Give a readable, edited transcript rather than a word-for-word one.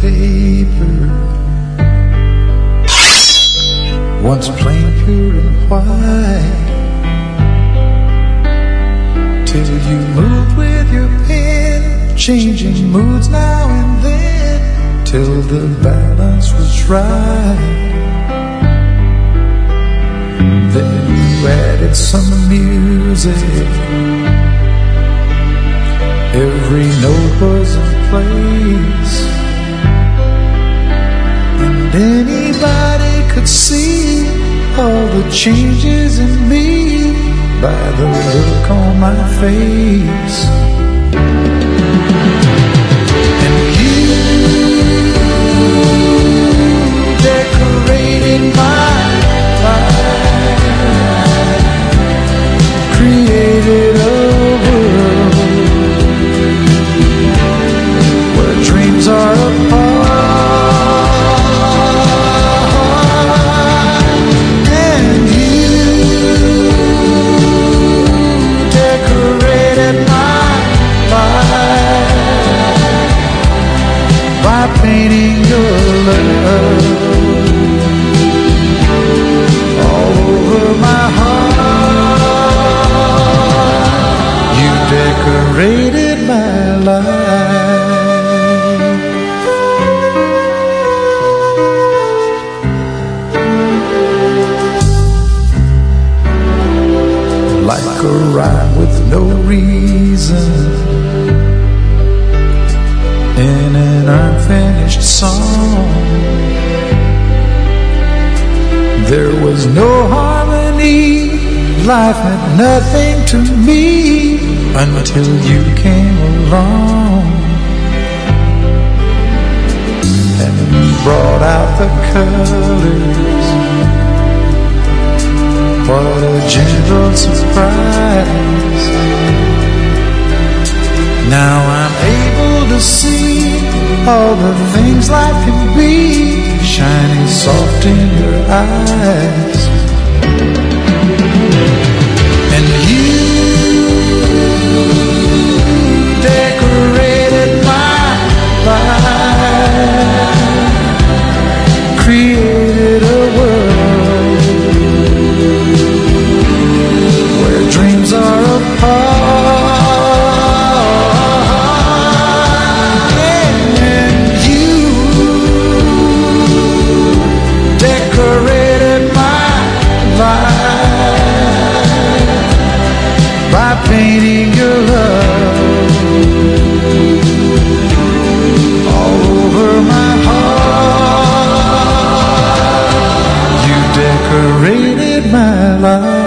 paper, once plain, pure and white, till you moved with your pen, changing moods now and then, till the balance was right. Then you added some music, every note was in place, and anybody could see all the changes in me by the look on my face. And you decorated my life, created a world where dreams are apart. And you decorated my life by painting your love all over my heart. You decorated my life. Like a rhyme with no reason in an unfinished song, there was no harmony, life meant nothing to me until you came along and brought out the colors. What a gentle surprise. Now I'm able to see all the things life can be, shining soft in your eyes. And you decorated my life, created a world where dreams are apart. And you decorated my life by painting your love all over my heart. You decorated my life.